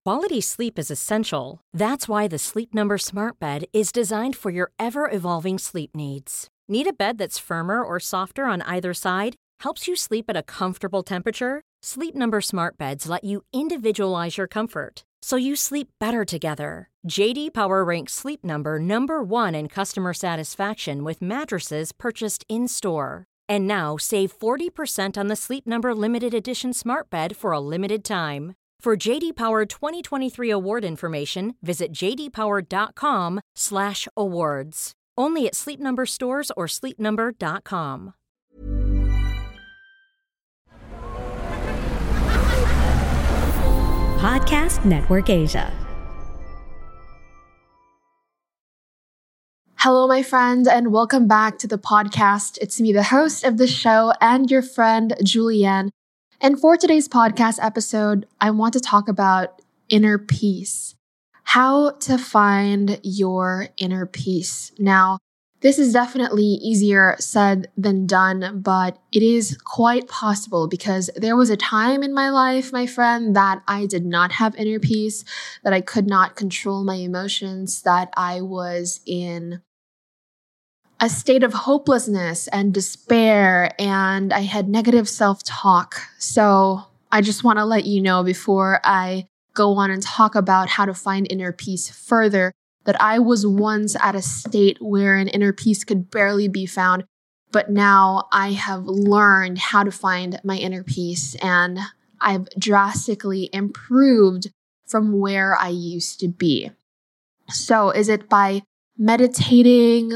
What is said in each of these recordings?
Quality sleep is essential. That's why the Sleep Number Smart Bed is designed for your ever-evolving sleep needs. Need a bed that's firmer or softer on either side? Helps you sleep at a comfortable temperature? Sleep Number Smart Beds let you individualize your comfort, so you sleep better together. J.D. Power ranks Sleep Number number one in customer satisfaction with mattresses purchased in-store. And now, save 40% on the Sleep Number Limited Edition Smart Bed for a limited time. For J.D. Power 2023 award information, visit jdpower.com/awards. Only at Sleep Number stores or sleepnumber.com. Podcast Network Asia. Hello, my friend, and welcome back to the podcast. It's me, the host of the show, and your friend, Julianne. And for today's podcast episode, I want to talk about inner peace. How to find your inner peace. Now, this is definitely easier said than done, but it is quite possible because there was a time in my life, my friend, that I did not have inner peace, that I could not control my emotions, that I was in a state of hopelessness and despair, and I had negative self-talk. So I just want to let you know before I go on and talk about how to find inner peace further, that I was once at a state where an inner peace could barely be found, but now I have learned how to find my inner peace, and I've drastically improved from where I used to be. So is it by meditating,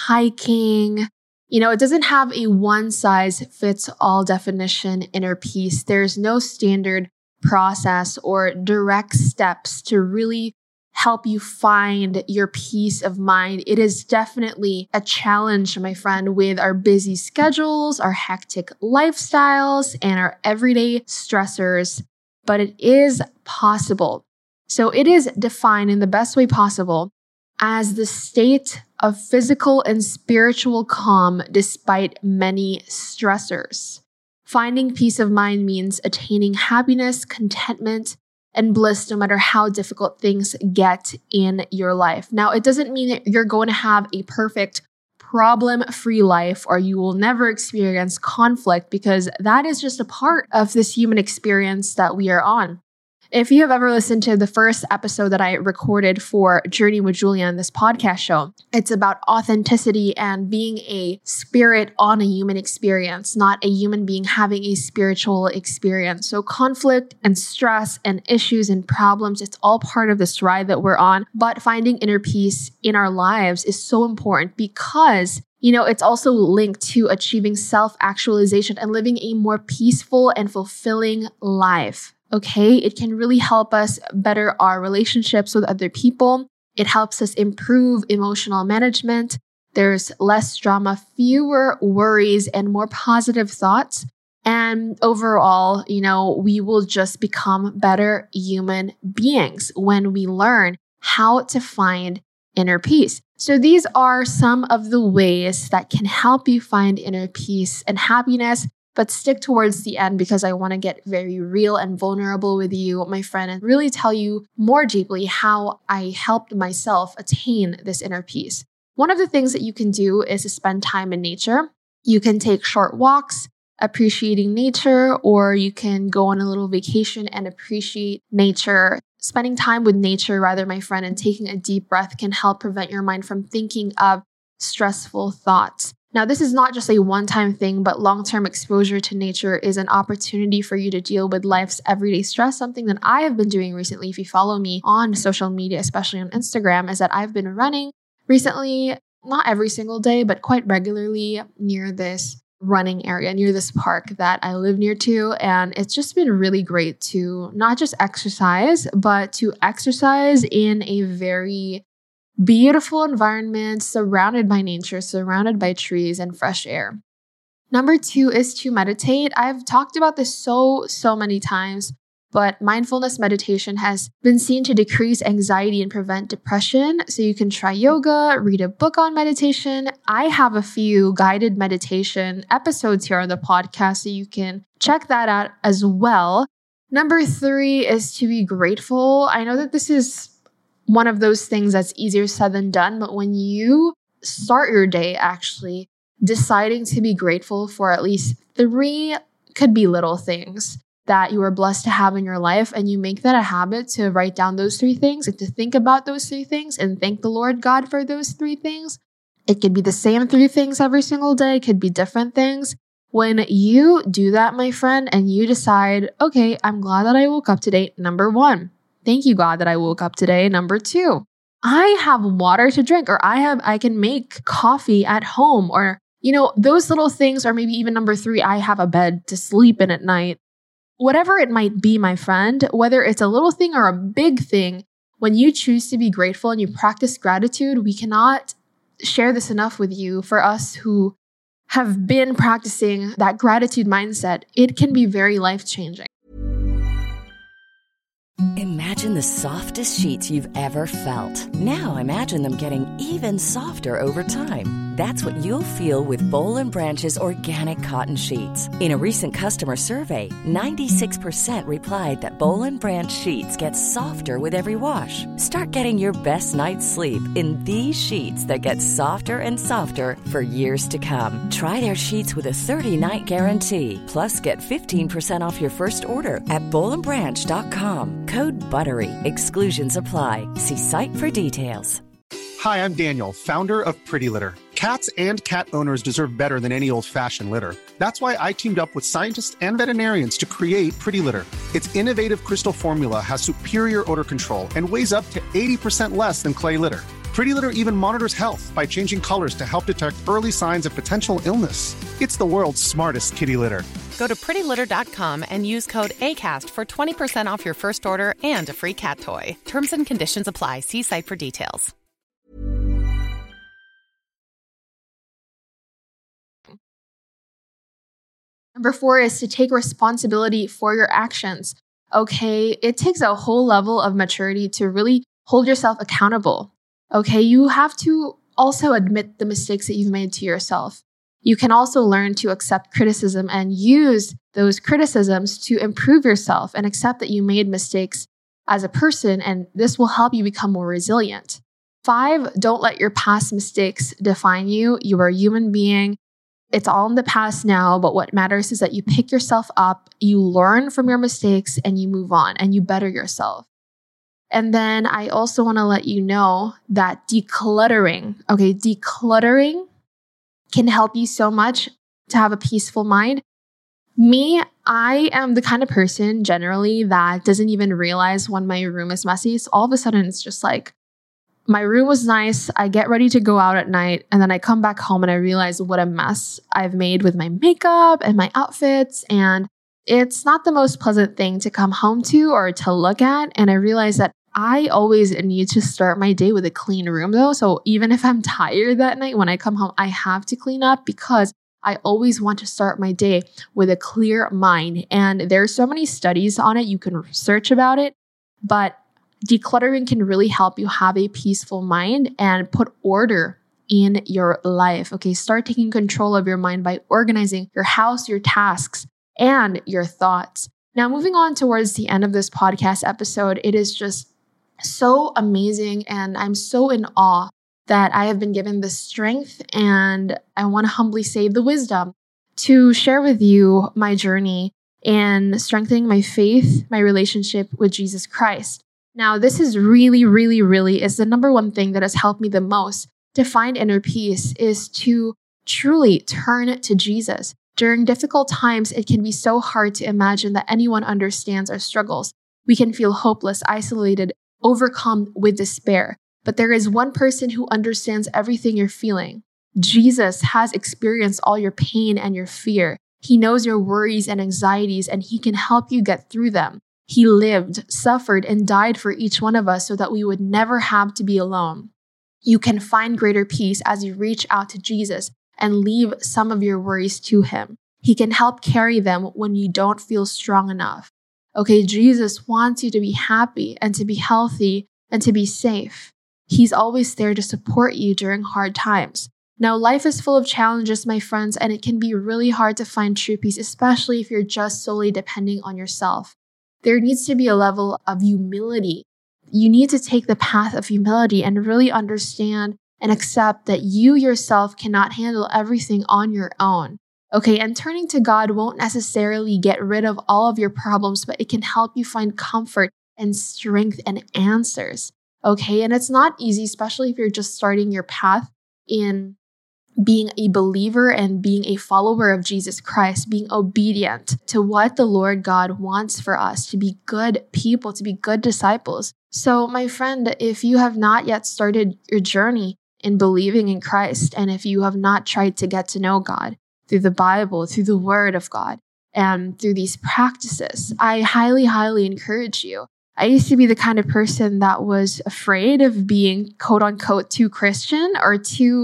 hiking? It doesn't have a one-size-fits-all definition, inner peace. There's no standard process or direct steps to really help you find your peace of mind. It is definitely a challenge, my friend, with our busy schedules, our hectic lifestyles, and our everyday stressors, but it is possible. So it is defined in the best way possible as the state of physical and spiritual calm despite many stressors. Finding peace of mind means attaining happiness, contentment, and bliss no matter how difficult things get in your life. Now, it doesn't mean that you're going to have a perfect problem-free life or you will never experience conflict, because that is just a part of this human experience that we are on. If you have ever listened to the first episode that I recorded for Journey with Julianne, this podcast show, it's about authenticity and being a spirit on a human experience, not a human being having a spiritual experience. So conflict and stress and issues and problems, it's all part of this ride that we're on. But finding inner peace in our lives is so important because it's also linked to achieving self-actualization and living a more peaceful and fulfilling life. Okay, it can really help us better our relationships with other people. It helps us improve emotional management. There's less drama, fewer worries, and more positive thoughts. And overall, we will just become better human beings when we learn how to find inner peace. So these are some of the ways that can help you find inner peace and happiness. But stick towards the end because I want to get very real and vulnerable with you, my friend, and really tell you more deeply how I helped myself attain this inner peace. One of the things that you can do is to spend time in nature. You can take short walks, appreciating nature, or you can go on a little vacation and appreciate nature. Spending time with nature, rather, my friend, and taking a deep breath can help prevent your mind from thinking of stressful thoughts. Now, this is not just a one-time thing, but long-term exposure to nature is an opportunity for you to deal with life's everyday stress. Something that I have been doing recently, if you follow me on social media, especially on Instagram, is that I've been running recently, not every single day, but quite regularly near this running area, near this park that I live near to. And it's just been really great to not just exercise, but to exercise in a very beautiful environment, surrounded by nature, surrounded by trees and fresh air. Number 2 is to meditate. I've talked about this so many times, but mindfulness meditation has been seen to decrease anxiety and prevent depression. So you can try yoga, read a book on meditation. I have a few guided meditation episodes here on the podcast, so you can check that out as well. Number 3 is to be grateful. I know that this is one of those things that's easier said than done, but when you start your day actually deciding to be grateful for at least 3, could be little things that you are blessed to have in your life, and you make that a habit to write down those 3 things and to think about those 3 things and thank the Lord God for those 3 things. It could be the same 3 things every single day. It could be different things. When you do that, my friend, and you decide, okay, I'm glad that I woke up today, number 1. Thank you, God, that I woke up today. Number 2, I have water to drink, or I can make coffee at home, or, those little things, or maybe even number 3, I have a bed to sleep in at night. Whatever it might be, my friend, whether it's a little thing or a big thing, when you choose to be grateful and you practice gratitude, we cannot share this enough with you. For us who have been practicing that gratitude mindset, it can be very life-changing. Imagine the softest sheets you've ever felt. Now imagine them getting even softer over time. That's what you'll feel with Boll & Branch's organic cotton sheets. In a recent customer survey, 96% replied that Boll & Branch sheets get softer with every wash. Start getting your best night's sleep in these sheets that get softer and softer for years to come. Try their sheets with a 30-night guarantee. Plus, get 15% off your first order at bollandbranch.com. Code BUTTERY. Exclusions apply. See site for details. Hi, I'm Daniel, founder of Pretty Litter. Cats and cat owners deserve better than any old-fashioned litter. That's why I teamed up with scientists and veterinarians to create Pretty Litter. Its innovative crystal formula has superior odor control and weighs up to 80% less than clay litter. Pretty Litter even monitors health by changing colors to help detect early signs of potential illness. It's the world's smartest kitty litter. Go to prettylitter.com and use code ACAST for 20% off your first order and a free cat toy. Terms and conditions apply. See site for details. Number 4 is to take responsibility for your actions. Okay, it takes a whole level of maturity to really hold yourself accountable. Okay, you have to also admit the mistakes that you've made to yourself. You can also learn to accept criticism and use those criticisms to improve yourself and accept that you made mistakes as a person, and this will help you become more resilient. 5, don't let your past mistakes define you. You are a human being. It's all in the past now, but what matters is that you pick yourself up, you learn from your mistakes, and you move on and you better yourself. And then I also want to let you know that decluttering can help you so much to have a peaceful mind. Me, I am the kind of person generally that doesn't even realize when my room is messy. So all of a sudden it's just like, my room was nice. I get ready to go out at night, and then I come back home and I realize what a mess I've made with my makeup and my outfits. And it's not the most pleasant thing to come home to or to look at. And I realize that I always need to start my day with a clean room though. So even if I'm tired that night, when I come home, I have to clean up because I always want to start my day with a clear mind. And there's so many studies on it. You can research about it, but decluttering can really help you have a peaceful mind and put order in your life. Okay, start taking control of your mind by organizing your house, your tasks, and your thoughts. Now, moving on towards the end of this podcast episode, it is just so amazing, and I'm so in awe that I have been given the strength, and I want to humbly say the wisdom to share with you my journey in strengthening my faith, my relationship with Jesus Christ. Now, this is really is the number one thing that has helped me the most to find inner peace, is to truly turn to Jesus. During difficult times, it can be so hard to imagine that anyone understands our struggles. We can feel hopeless, isolated, overcome with despair. But there is one person who understands everything you're feeling. Jesus has experienced all your pain and your fear. He knows your worries and anxieties, and he can help you get through them. He lived, suffered, and died for each one of us so that we would never have to be alone. You can find greater peace as you reach out to Jesus and leave some of your worries to him. He can help carry them when you don't feel strong enough. Okay, Jesus wants you to be happy and to be healthy and to be safe. He's always there to support you during hard times. Now, life is full of challenges, my friends, and it can be really hard to find true peace, especially if you're just solely depending on yourself. there needs to be a level of humility. You need to take the path of humility and really understand and accept that you yourself cannot handle everything on your own. Okay, and turning to God won't necessarily get rid of all of your problems, but it can help you find comfort and strength and answers. Okay, and it's not easy, especially if you're just starting your path in being a believer and being a follower of Jesus Christ, being obedient to what the Lord God wants for us, to be good people, to be good disciples. So, my friend, if you have not yet started your journey in believing in Christ, and if you have not tried to get to know God through the Bible, through the Word of God, and through these practices, I highly, highly encourage you. I used to be the kind of person that was afraid of being quote unquote too Christian or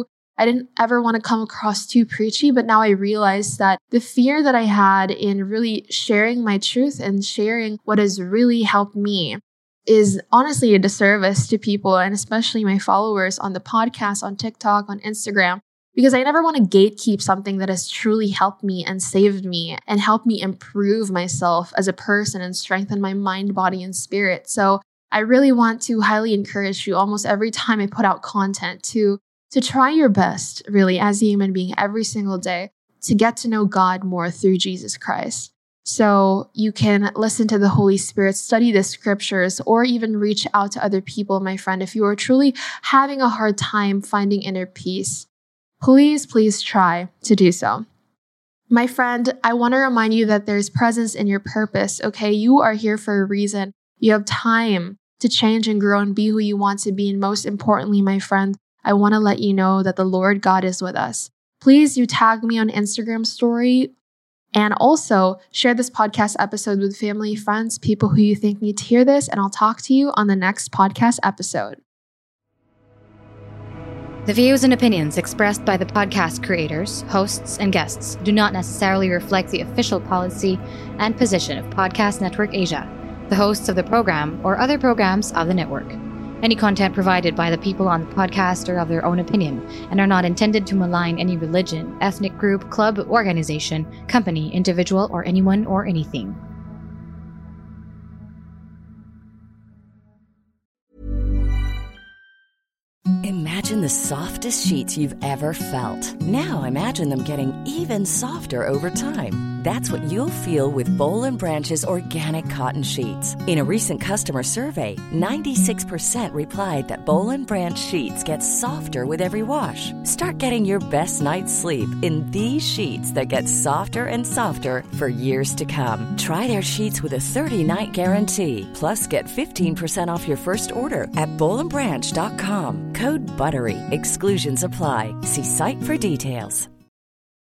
I didn't ever want to come across too preachy, but now I realize that the fear that I had in really sharing my truth and sharing what has really helped me is honestly a disservice to people, and especially my followers on the podcast, on TikTok, on Instagram, because I never want to gatekeep something that has truly helped me and saved me and helped me improve myself as a person and strengthen my mind, body, and spirit. So I really want to highly encourage you almost every time I put out content to try your best, really, as a human being every single day to get to know God more through Jesus Christ. So you can listen to the Holy Spirit, study the scriptures, or even reach out to other people, my friend. If you are truly having a hard time finding inner peace, please try to do so. My friend, I want to remind you that there's presence in your purpose, okay? You are here for a reason. You have time to change and grow and be who you want to be. And most importantly, my friend, I want to let you know that the Lord God is with us. Please do tag me on Instagram story and also share this podcast episode with family, friends, people who you think need to hear this, and I'll talk to you on the next podcast episode. The views and opinions expressed by the podcast creators, hosts, and guests do not necessarily reflect the official policy and position of Podcast Network Asia, the hosts of the program, or other programs of the network. Any content provided by the people on the podcast are of their own opinion and are not intended to malign any religion, ethnic group, club, organization, company, individual, or anyone or anything. Imagine the softest sheets you've ever felt. Now imagine them getting even softer over time. That's what you'll feel with Boll & Branch's organic cotton sheets. In a recent customer survey, 96% replied that Boll & Branch sheets get softer with every wash. Start getting your best night's sleep in these sheets that get softer and softer for years to come. Try their sheets with a 30-night guarantee. Plus, get 15% off your first order at bollandbranch.com. Code BUTTERY. Exclusions apply. See site for details.